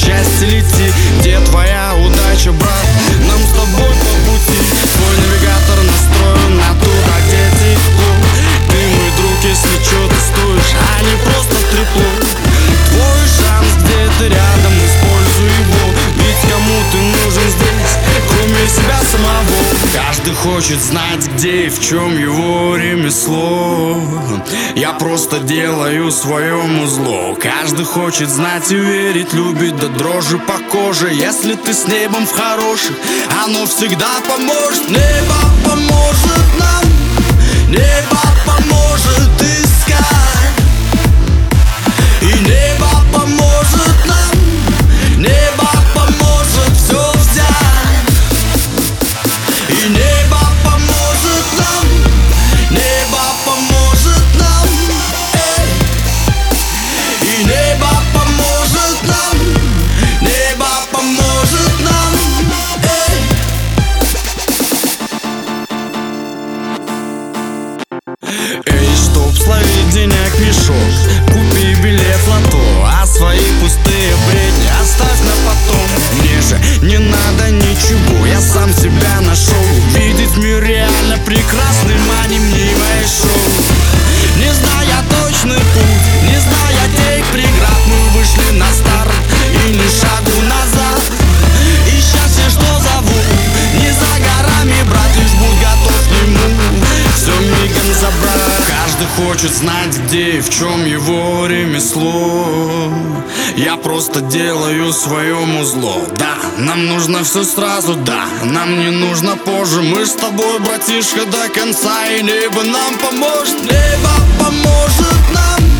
счастье лети. Где твоя удача, брат? Нам с тобой по пути. Твой навигатор настроен на туда, где тепло. Ты мой друг, если что-то стоишь, а не просто трепло. Твой шанс где-то рядом, используй его. Ведь кому ты нужен здесь, кроме себя самого? Каждый хочет знать, где и в чем его ремесло. Я просто делаю своему зло. Каждый хочет знать и верить, любит до дрожи по коже. Если ты с небом в хороших, оно всегда поможет. Небо поможет нам, небо поможет искать. И небо поможет нам, небо поможет все взять. И небо поможет нам, небо поможет нам, и небо поможет нам, небо поможет нам, Эй, чтоб словить денег мешок, купи билет в лото, а свои пустые бредни оставь на потом. Мне же не надо ничего, я сам себя нашел. Видеть мир реально прекрасный, мани мнимое шоу. Не зная точный путь, не зная тех преград, мы вышли на старт и ни шагу назад. И счастье, что зовут, не за горами, брат, лишь будь готов к нему все мигом забрать. Каждый хочет знать, где и в чем его ремесло. Я просто делаю своему зло. Да, нам нужно все сразу, да, нам не нужно позже. Мы с тобой, братишка, до конца, и небо нам поможет. Небо поможет нам,